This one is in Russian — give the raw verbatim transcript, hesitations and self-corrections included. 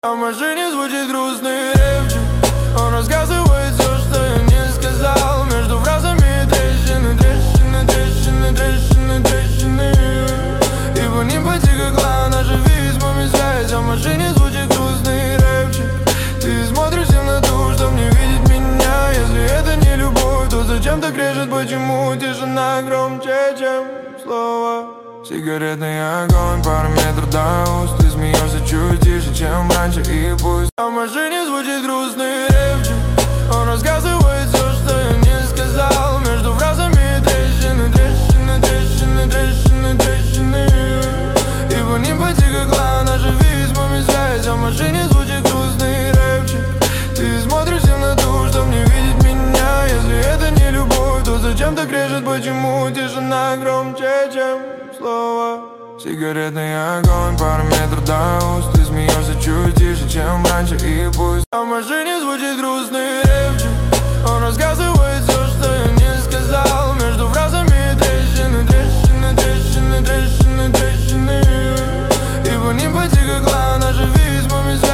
А в машине звучит грустный рэпчик. Он рассказывает все, что я не сказал. Между фразами трещины, трещины, трещины, трещины, трещины. И по ним потекла наша письмами связь. А в машине звучит грустный рэпчик. Ты смотришь в темноту, чтоб не видеть меня. Если это не любовь, то зачем так режет? Почему тишина громче, чем слово? Сигаретный огонь, пару метров до уст. Ты смеешься чуть тише, чем раньше, и пусть. А в машине звучит грустный рэпчик. Он рассказывает все, что я не сказал. Между фразами трещины, трещины, трещины, трещины, трещины. И по ним потекла наша письмами связь. А в машине звучит грустный рэпчик. Ты смотришь в темноту, чтоб не видеть меня. Если это не любовь, то зачем так режет? Почему тишина громче, чем слово? Сигаретный огонь, пару метров до уст. Ты смеешься чуть тише,